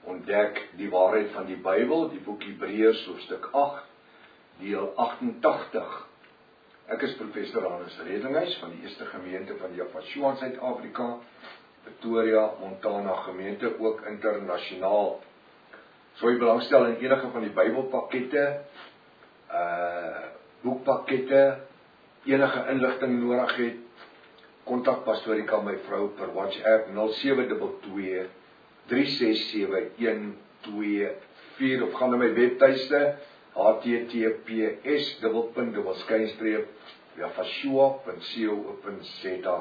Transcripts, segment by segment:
ontdek die waarheid van die Bybel, die boek Hebreërs hoofstuk 8, deel 88. Ek is professor Hannes Redinghuis van die Eerste Gemeente van Javashua in Suid-Afrika, Pretoria, Montana gemeente, ook internasionaal. So jy belangstel in enige van die Bybelpakkette, boekpakkette, enige inligting nodig het, kontak Pastorika my vrou per WhatsApp 0722 367-124 of gaan na my webtuiste https://javashua.co.za.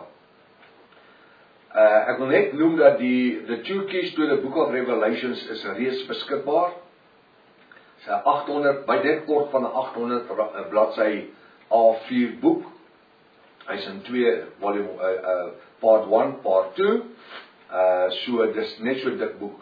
Ek wil net noem dat the Two Keys to the Book of Revelations is reeds beskikbaar. Sy 800, by dit kort van 'n 800 bladsy A4 boek. Hy's in 2 volume, part 1, part 2. So dis net so dik boek.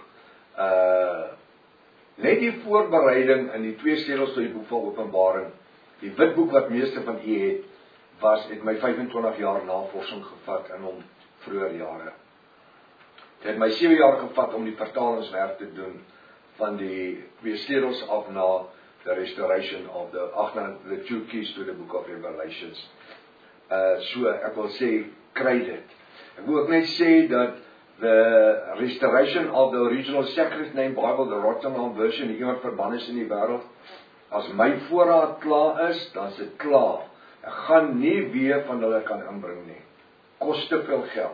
Net die voorbereiding in die 2 sleutels tot die boek van Openbaring. Die wit boek wat meeste van u het my 25 jaar navorsing gevat in hom vroeër jare. Dit het my 7 jaar gevat om die vertalingswerk te doen van die 2 sleutels af na the restoration of the Two Keys to the Book of Revelations. So ek wil sê, kry dit. Ek wil ook net sê dat the restoration of the original Sacred Name Bible, the Rotterdam version, die iemand verbann is in die wêreld, as my voorraad klaar is, dan is dit klaar. Ek gaan nie weer van hulle kan inbring nie. Kost te veel geld.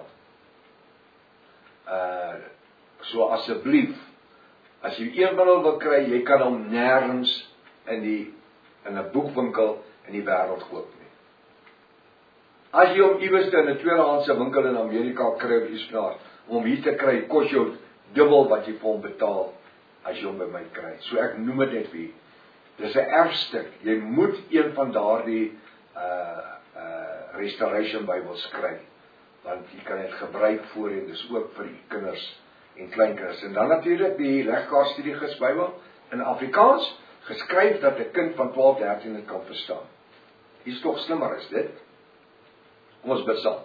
So asseblief, as jy een van hulle wil kry, jy kan hom nêrens in 'n boekwinkel in die wêreld koop nie. As jy hom iewers in 'n tweedehandse winkel in Amerika kry of iets daar, om hier te kry, kos jou dubbel wat jy vir hom betaal, as jy hom by my kry. So ek noem dit net vir jy. Dis 'n erfstuk. Jy moet een van daardie restoration Bybels kry, want jy kan dit gebruik voorheen, dis ook vir die kinders en kleinkinders. En dan natuurlik die Legkaart Bybel in Afrikaans, geskryf dat 'n kind van 12, 13 dit kan verstaan. Hier's tog slimmer is dit. Ons bid saam.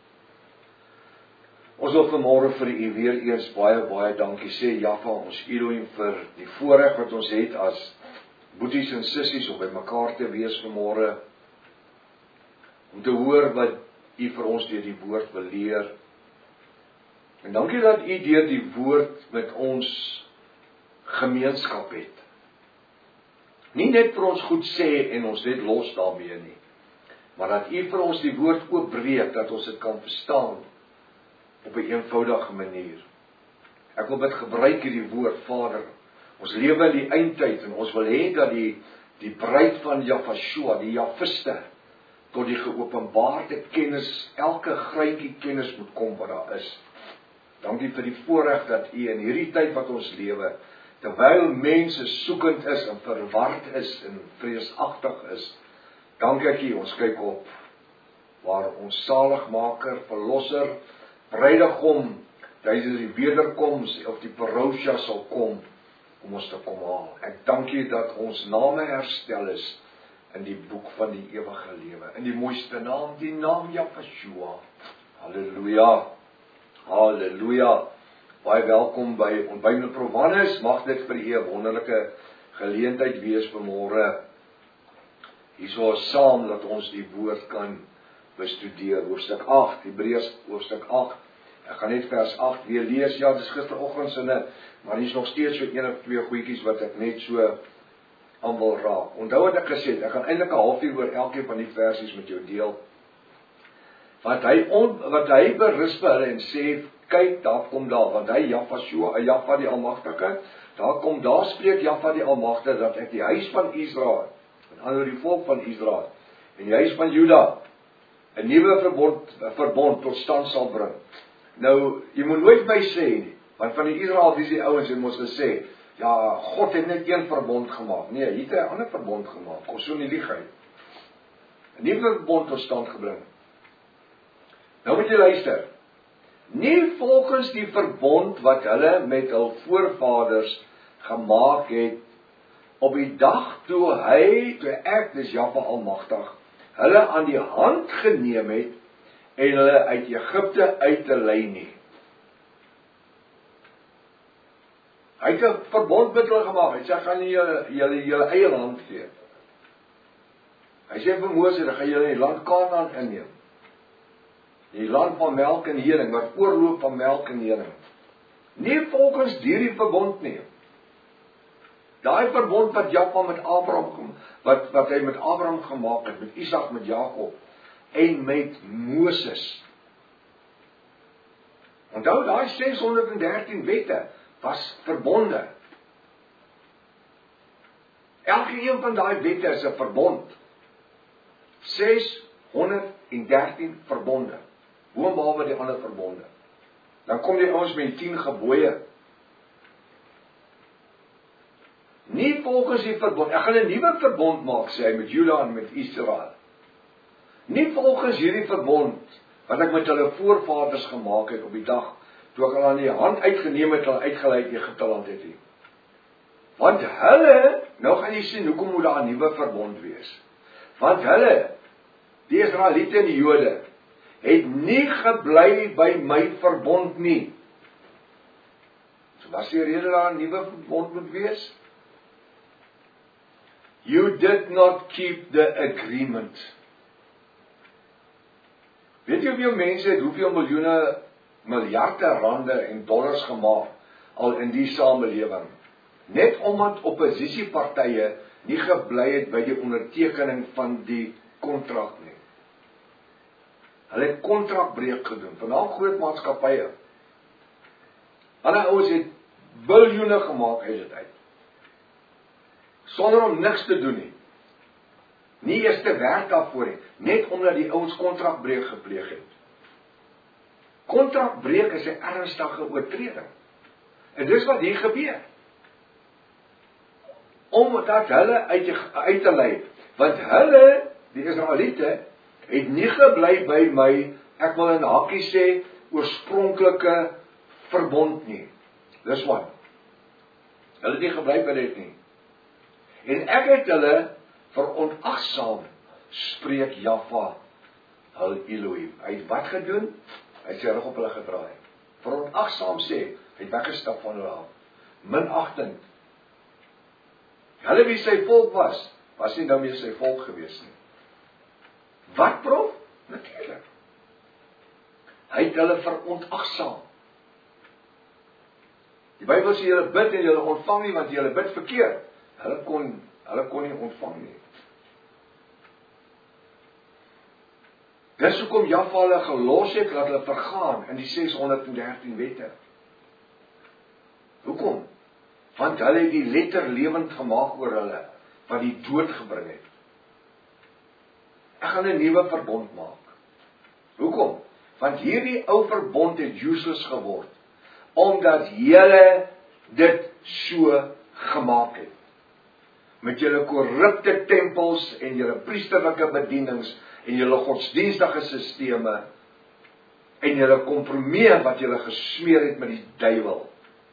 Ons wil vanmôre vir u weer eens baie dankie sê, Jaffa, ons Elohim, vir die voorreg wat ons het as boeties en sissies om by mekaar te wees vanmôre, om te hoor wat u vir ons deur die woord wil leer. En dankie dat u deur die woord met ons gemeenskap het. Nie net vir ons goed sê en ons net los daarmee nie, maar dat u vir ons die woord oopbreek, dat ons dit kan verstaan op 'n eenvoudige manier. Ek wil dit gebruik hierdie woord, Vader. Ons lewe in die eindtyd en ons wil hê dat die bruid van Javashua, die Javiste, tot die geopenbaarde kennis, elke greintjie kennis moet kom wat daar is. Dankie vir die voorreg dat u in hierdie tyd wat ons lewe, terwyl mense soekend is en verward is en vreesagtig is, dankie ek u, ons kyk op waar ons saligmaker, verlosser, bruidegom, tydens die wederkoms of die parousia sal kom om ons te kom haal. Ek dank u dat ons name herstel is in die boek van die ewige lewe, in die mooiste naam, die naam Javashua. Halleluja, halleluja. Baie welkom by Ontbyt Provanus. Mag dit vir u 'n wonderlike geleentheid wees vanmôre. Hierso saam dat ons die woord kan bestudeer. Hoofstuk 8, Hebreërs hoofstuk 8. Ek gaan net vers 8 weer lees. Ja, dis gisteroggend sinne, maar hier's nog steeds so 1 of 2 goedjies wat ek net so aan wil raak. Onthou wat ek gesê het, ek gaan eintlik 'n halfuur oor elkeen van die versies met jou deel. Wat hy berus vir hulle en sê, kyk, daar kom daar, want hy Javashua, Jaffa die Almagtige, daar spreek Jaffa die Almagtige, dat ek die huis van Israel, en ander die volk van Israel, en die huis van Juda, 'n nuwe verbond tot stand sal bring. Nou, jy moet nooit my sê nie, want van die Israel, die ouens het mos gesê, ja, God het net een verbond gemaak. Nee, hy het 'n ander verbond gemaak, kom so nie lieg hy. 'n nuwe verbond tot stand gebring. Nou moet jy luister, nie volgens die verbond wat hulle met hul voorvaders gemaak het, op die dag toe ek, dis Jaffa Almagtig, hulle aan die hand geneem het, en hulle uit Egipte uit te lei nie. Hy het 'n verbond met hulle gemaak. Hy sê, ek gaan julle eie land gee. Hy sê vir Moses, ek gaan julle die land Kanaan inneem. Die land van melk en honing, wat oorloop van melk en honing. Nie volgens hierdie verbond nie. Daai verbond wat Jahwe met Abraham, wat hy met Abraham gemaak het, met Isak, met Jakob, en met Moses. Onthou, daai 613 wette was verbonde. Elke een van daai wette is 'n verbond. 613 verbonde. Boonbehalwe die ander verbonde. Dan kom die ouens met die 10 gebooie. Nie volgens die verbond. Ek gaan 'n nuwe verbond maak, sê hy, met Juda en met Israel. Nie volgens hierdie verbond wat ek met hulle voorvaders gemaak het op die dag toe ek hulle aan die hand uitgeneem het, hulle uitgelei uit Egipte land het nie. Want hulle, nou gaan jy sien hoekom moet daar 'n nuwe verbond wees. Want hulle, die Israeliete en die Jode, het nie gebly by my verbond nie. So wat is die rede daar 'n nuwe verbond moet wees? You did not keep the agreement. Weet jy hoeveel mense het hoeveel miljoene, miljarde rande en dollars gemaak al in die samelewing? Net omdat opposisiepartye nie gebly het by die ondertekening van die kontrak nie. Hulle het kontrakbreuk gedoen, veral groot maatskappye. Ander ouens het biljoene gemaak uit dit uit. Sonder om niks te doen nie. Nie eers te werk daarvoor nie, net omdat die ouens kontrakbreuk gepleeg het. Kontrakbreuk is 'n ernstige oortreding. En dis wat hier gebeur. Omdat hulle uit te lei, want hulle, die Israeliete, het nie gebly by my, ek wil in hakkie sê, oorspronklike verbond nie. Dis wat. Hulle het nie gebly by dit nie. En ek het hulle veronagsaam, spreek Jahwe, hul Elohim. Hy het wat gedoen? Hy het sy rug op hulle gedraai. Veronagsaam sê, hy het weggestap van hulle af. Minachtend. Hulle wie sy volk was nie nou meer sy volk gewees nie. Wat prof? Natuurlik. Hy het hulle veronagsaam. Die Bybel sê julle bid en julle ontvang nie, want julle bid verkeerd. Hulle kon nie ontvang nie. Dis hoekom Jahwe hulle gelos het, dat hulle vergaan in die 613 wette. Hoekom? Want hulle het die letter lewend gemaak oor hulle, wat die dood gebring het. Ek gaan 'n nuwe verbond maak. Hoekom? Want hierdie ou verbond het useless geword, omdat julle dit so gemaak het. Met julle korrupte tempels en julle priesterlike bedienings en julle godsdienstige sisteme en julle kompromie wat julle gesmeer het met die duiwel.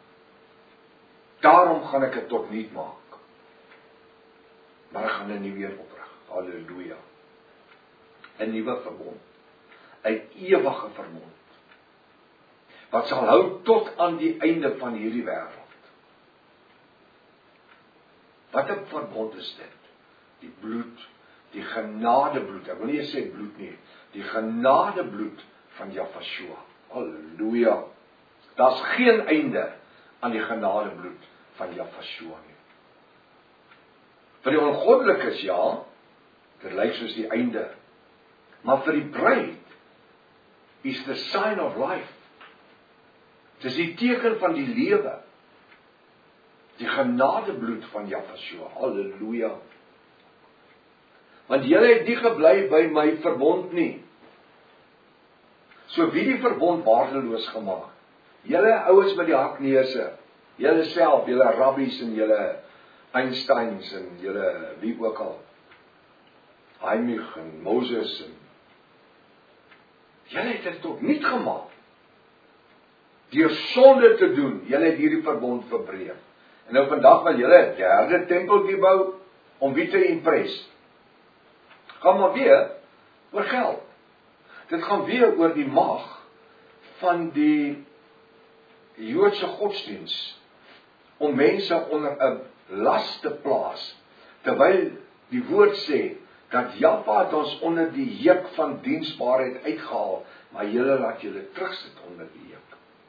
Daarom gaan ek dit tot niet maak. Maar ek gaan 'n nuwe een oprig. Halleluja. 'n Nuwe verbond. 'n ewige verbond. Wat sal hou tot aan die einde van hierdie wêreld. Wat 'n verbond is dit? Die bloed, die genadebloed. Ek wil nie sê bloed nie. Die genadebloed van Jahwe. Halleluja. Daar's geen einde aan die genadebloed van Jahwe nie. Vir die ongoddelikes ja, dit lyk soos die einde. Maar vir die bruid is the sign of life. Dit is die teken van die lewe. Die genadebloed van Jahwe. Halleluja. Want julle het nie gebly by my verbond nie. So wie die verbond waardeloos gemaak? Julle ouens met die hakneuse, julle self, julle rabbies en julle Einsteins en julle wie ook al. Heinrich en Moses en julle het dit tot niet gemaak. Deur sonde te doen, julle het hierdie verbond verbreek. En nou vandag wil julle 'n derde tempeltjie bou om wie te impress. Gaan maar weer oor geld. Dit gaan weer oor die mag van die Joodse godsdiens om mense onder 'n las te plaas, terwyl die woord sê, dat Jaffa het ons onder die juk van diensbaarheid uitgehaal, maar julle laat julle terugsit onder die juk.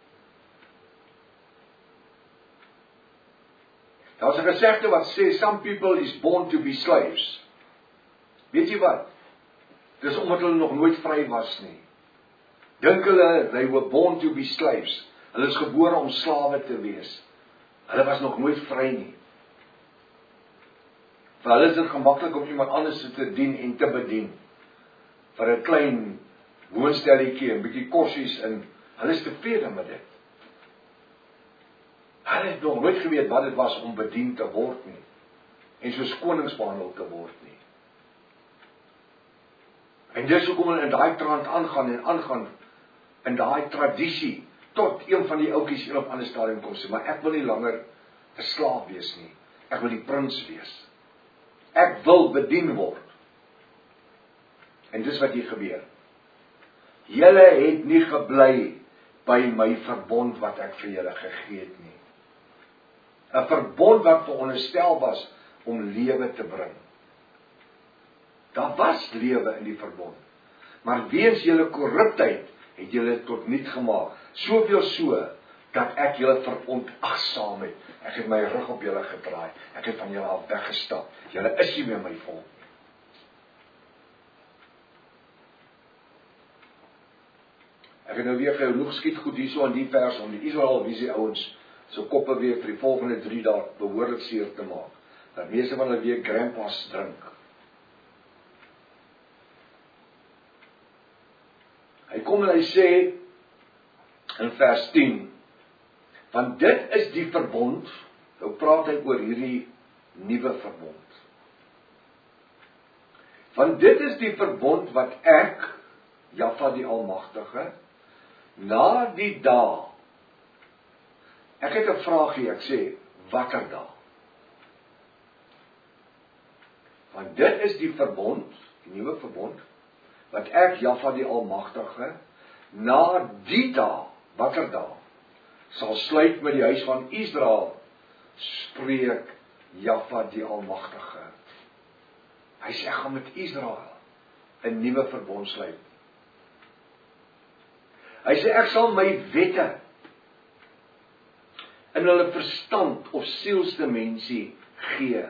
Daar's 'n gesegde wat sê, some people is born to be slaves. Weet jy wat? Dis omdat hulle nog nooit vry was nie. Dink hulle, they were born to be slaves. Hulle is gebore om slawe te wees. Hulle was nog nooit vry nie. Vir hulle is dit gemaklik om iemand anders te dien en te bedien. Vir 'n klein woonstelletjie, 'n bietjie kossies en hulle is tevrede met dit. Hulle het nog nooit geweet wat dit was om bedien te word nie. En soos konings behandel te word nie. En dis hoekom hulle in daai trant aangaan in daai tradisie, tot een van die ouetjies een op ander stadium kom sê, maar ek wil nie langer 'n slaaf wees nie. Ek wil die prins wees. Ek wil bedien word. En dis wat hier gebeur. Julle het nie gebly by my verbond wat ek vir julle gegee het nie. 'n Verbond wat veronderstel was om lewe te bring. Daar was lewe in die verbond. Maar weens julle korruptheid het julle tot niet gemaak. Soveel so, dat ek julle verontagsaam het. Ek het my rug op julle gedraai. Ek het van julle af weggestap. Julle is nie meer my volk. Ek het nou weer genoeg skiet goed hierso aan die vers om die Israel visie ouens so koppe weer vir die volgende 3 dae behoorlik seer te maak. Dat meeste van hulle weer grandpas drink. Hy kom en hy sê in vers 10, want dit is die verbond, nou praat hy oor hierdie nuwe verbond. Want dit is die verbond wat ek, Jaffa die Almagtige, na die dae, ek het 'n vraagie, ek sê, watter dae? Want dit is die verbond, die nuwe verbond, wat ek, Jaffa die Almagtige, na die dae, watter dae, sal sluit met die huis van Israel, spreek Jaffa die Almagtige. Hy sê, ek gaan met Israel 'n nuwe verbond sluit. Hy sê, ek sal my wette in hulle verstand of sielsdimensie gee.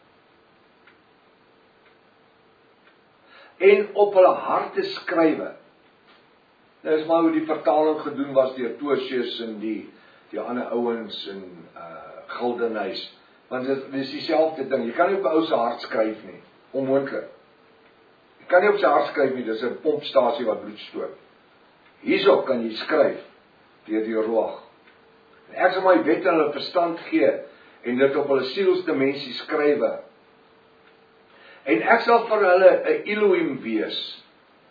En op hulle harte skrywe. Dit is maar hoe die vertaling gedoen was deur Tosius en die ander ouens en Gildenhuis. Want dit is dieselfde ding. Jy kan nie op 'n ou se hart skryf nie. Onmoontlik. Jy kan nie op sy hart skryf nie, dis 'n pompstasie wat bloed stoot. Hierso kan jy skryf deur die Ruach. En ek sal my wet in hulle verstand gee en dit op hulle sielsdimensie skrywe. En ek sal vir hulle 'n Elohim wees.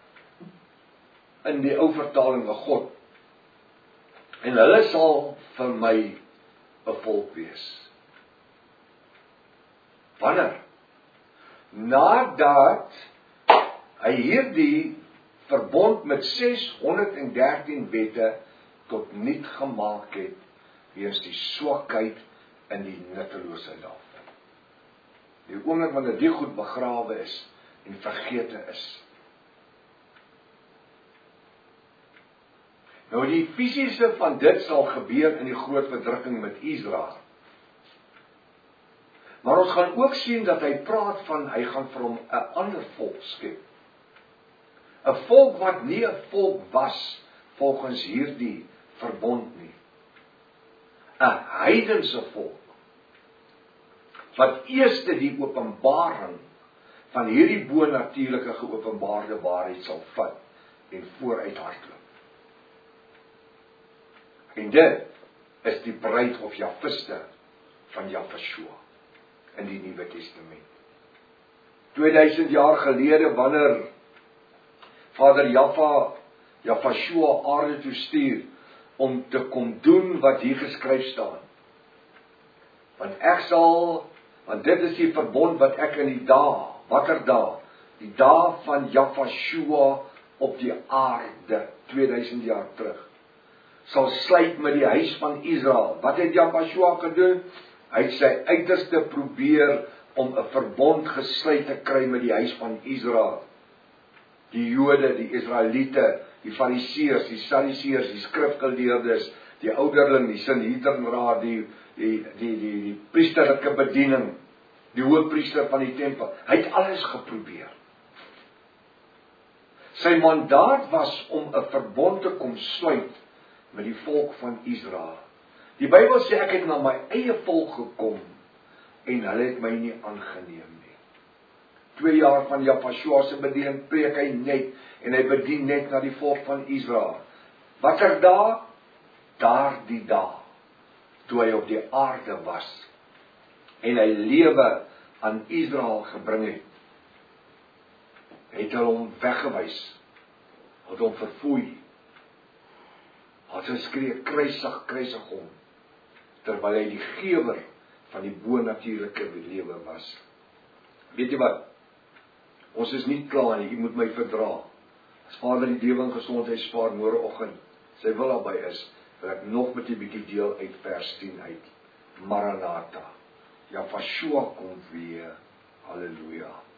In die ou vertaling 'n God. En hulle sal vir my 'n volk wees. Wanneer? Nadat hy hierdie verbond met 613 wette tot niet gemaak het, weens die swakheid en die nutteloosheid daarvan. Die oomblik wanneer die goed begrawe is en vergete is. Nou die fisiese van dit sal gebeur in die groot verdrukking met Israel. Maar ons gaan ook sien dat hy praat van, hy gaan vir hom 'n ander volk skep. 'n Volk wat nie 'n volk was volgens hierdie verbond nie. 'n heidense volk. Wat eers die openbaring van hierdie bonatuurlike geopenbaarde waarheid sal vat en vooruit hardloop. En dit is die bruid of Jafiste van Jafashua in die Nuwe Testament. 2000 jaar gelede, wanneer Vader Jafashua aarde toe stuur, om te kom doen wat hier geskryf staan. Want dit is die verbond wat ek in die dae, watter dae? Die dae van Jafashua op die aarde, 2000 jaar terug, sal sluit met die huis van Israel. Wat het Jehoshua gedoen? Hy het sy uiterste probeer om 'n verbond gesluit te kry met die huis van Israel. Die Jode, die Israeliete, die Fariseërs, die Sadduseërs, die skrifgeleerdes, die ouderling, die Sanhedrinraad, die priesterlike bediening, die hoofpriester van die tempel. Hy het alles geprobeer. Sy mandaat was om 'n verbond te kom sluit met die volk van Israel. Die Bybel sê ek het na my eie volk gekom en hulle het my nie aangeneem nie. 2 jaar van Jehoshua se bediening preek hy net en hy bedien net na die volk van Israel. Watter dag? Daardie dag toe hy op die aarde was en hy lewe aan Israel gebring het. Het hulle hom weggewys, het hom verfoei, het hy skree kruisig, kruisig hom, terwyl hy die gewer van die bonatuurlike lewe was. Weet jy wat? Ons is nie klaar nie, jy moet my verdra. As Vader die lewe en gesondheid spaar môreoggend, sy wil daarby is, wil ek nog met 'n bietjie deel uit vers 10 uit. Maranatha. Jehoshua kom weer. Halleluja.